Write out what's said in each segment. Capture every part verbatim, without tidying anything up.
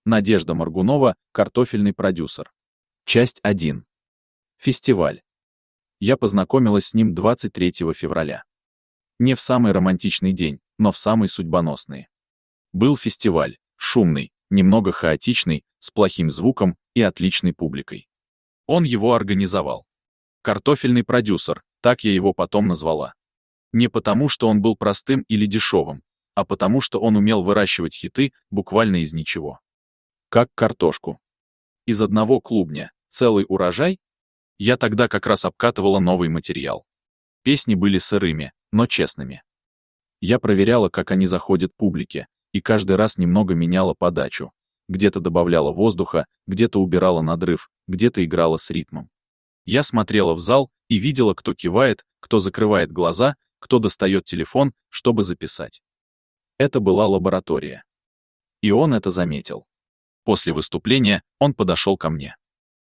Надежда Моргунова, картофельный продюсер. Часть один. Фестиваль. Я познакомилась с ним двадцать третьего февраля. Не в самый романтичный день, но в самый судьбоносный. Был фестиваль, шумный, немного хаотичный, с плохим звуком и отличной публикой. Он его организовал. Картофельный продюсер, так я его потом назвала. Не потому, что он был простым или дешевым, а потому, что он умел выращивать хиты буквально из ничего. Как картошку. Из одного клубня целый урожай? Я тогда как раз обкатывала новый материал. Песни были сырыми, но честными. Я проверяла, как они заходят публике, и каждый раз немного меняла подачу. Где-то добавляла воздуха, где-то убирала надрыв, где-то играла с ритмом. Я смотрела в зал и видела, кто кивает, кто закрывает глаза, кто достает телефон, чтобы записать. Это была лаборатория. И он это заметил. После выступления он подошел ко мне.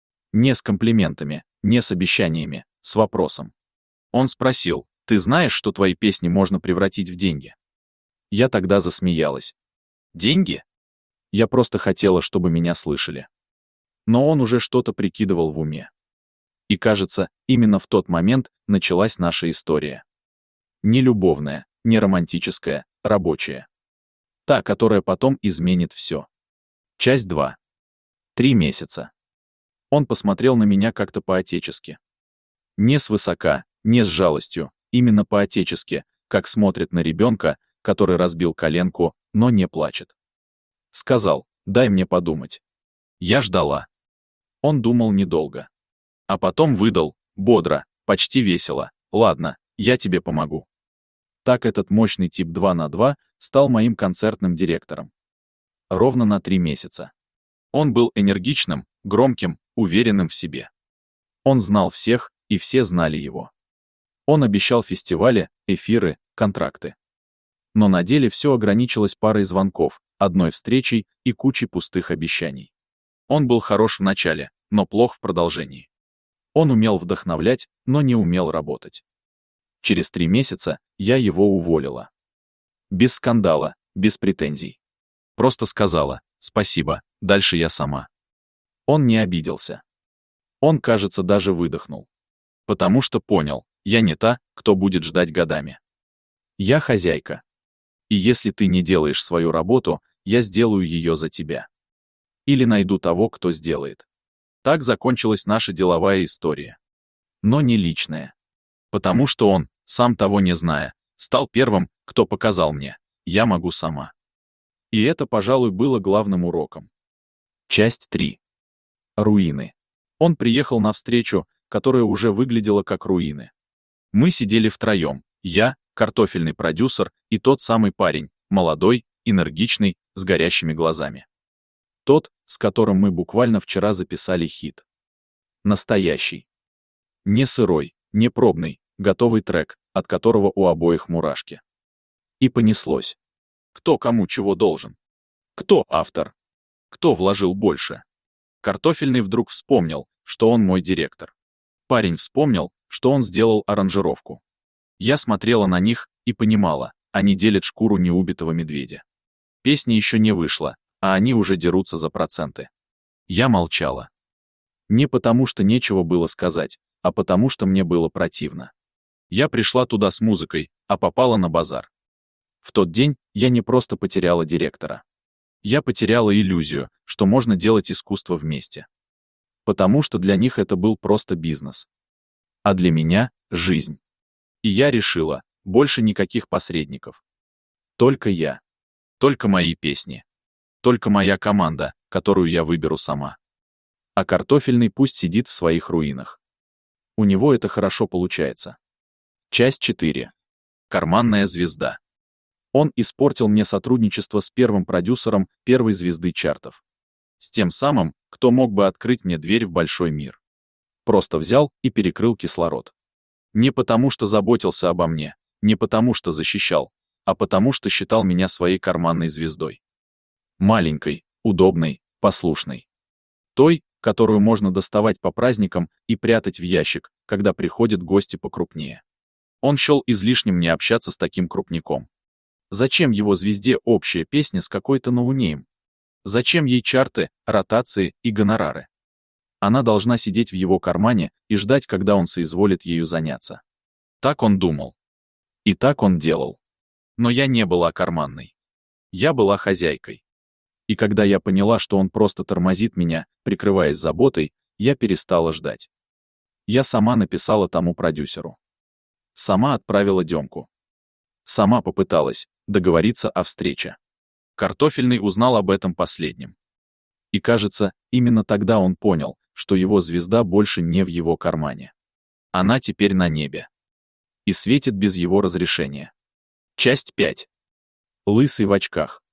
Не с комплиментами, не с обещаниями, с вопросом. Он спросил: «Ты знаешь, что твои песни можно превратить в деньги?» Я тогда засмеялась. «Деньги?» Я просто хотела, чтобы меня слышали. Но он уже что-то прикидывал в уме. И кажется, именно в тот момент началась наша история. Не любовная, не романтическая, рабочая. Та, которая потом изменит все. Часть два. Три месяца. Он посмотрел на меня как-то по-отечески. Не свысока, не с жалостью, именно по-отечески, как смотрит на ребенка, который разбил коленку, но не плачет. Сказал: «Дай мне подумать». Я ждала. Он думал недолго. А потом выдал, бодро, почти весело: «Ладно, я тебе помогу». Так этот мощный тип два на два стал моим концертным директором. Ровно на три месяца. Он был энергичным, громким, уверенным в себе. Он знал всех, и все знали его. Он обещал фестивали, эфиры, контракты. Но на деле все ограничилось парой звонков, одной встречей и кучей пустых обещаний. Он был хорош в начале, но плох в продолжении. Он умел вдохновлять, но не умел работать. Через три месяца я его уволила. Без скандала, без претензий. Просто сказала: «Спасибо, дальше я сама». Он не обиделся. Он, кажется, даже выдохнул. Потому что понял, я не та, кто будет ждать годами. Я хозяйка. И если ты не делаешь свою работу, я сделаю ее за тебя. Или найду того, кто сделает. Так закончилась наша деловая история. Но не личная. Потому что он, сам того не зная, стал первым, кто показал мне: я могу сама. И это, пожалуй, было главным уроком. Часть три. Руины. Он приехал на встречу, которая уже выглядела как руины. Мы сидели втроем: я, картофельный продюсер, и тот самый парень, молодой, энергичный, с горящими глазами. Тот, с которым мы буквально вчера записали хит. Настоящий. Не сырой, не пробный, готовый трек, от которого у обоих мурашки. И понеслось. Кто кому чего должен? Кто автор? Кто вложил больше? Картофельный вдруг вспомнил, что он мой директор. Парень вспомнил, что он сделал аранжировку. Я смотрела на них и понимала, они делят шкуру неубитого медведя. Песня еще не вышла, а они уже дерутся за проценты. Я молчала. Не потому, что нечего было сказать, а потому, что мне было противно. Я пришла туда с музыкой, а попала на базар. В тот день я не просто потеряла директора. Я потеряла иллюзию, что можно делать искусство вместе. Потому что для них это был просто бизнес. А для меня — жизнь. И я решила, больше никаких посредников. Только я. Только мои песни. Только моя команда, которую я выберу сама. А картофельный пусть сидит в своих руинах. У него это хорошо получается. Часть четыре. Карманная звезда. Он испортил мне сотрудничество с первым продюсером первой звезды чартов. С тем самым, кто мог бы открыть мне дверь в большой мир. Просто взял и перекрыл кислород. Не потому, что заботился обо мне, не потому, что защищал, а потому, что считал меня своей карманной звездой. Маленькой, удобной, послушной. Той, которую можно доставать по праздникам и прятать в ящик, когда приходят гости покрупнее. Он счел излишним не общаться с таким крупняком. Зачем его звезде общая песня с какой-то ноунейм? Зачем ей чарты, ротации и гонорары? Она должна сидеть в его кармане и ждать, когда он соизволит ею заняться. Так он думал. И так он делал. Но я не была карманной. Я была хозяйкой. И когда я поняла, что он просто тормозит меня, прикрываясь заботой, я перестала ждать. Я сама написала тому продюсеру. Сама отправила Демку. Сама попыталась договориться о встрече. Картофельный узнал об этом последним. И кажется, именно тогда он понял, что его звезда больше не в его кармане. Она теперь на небе. И светит без его разрешения. Часть пять. Лысый в очках.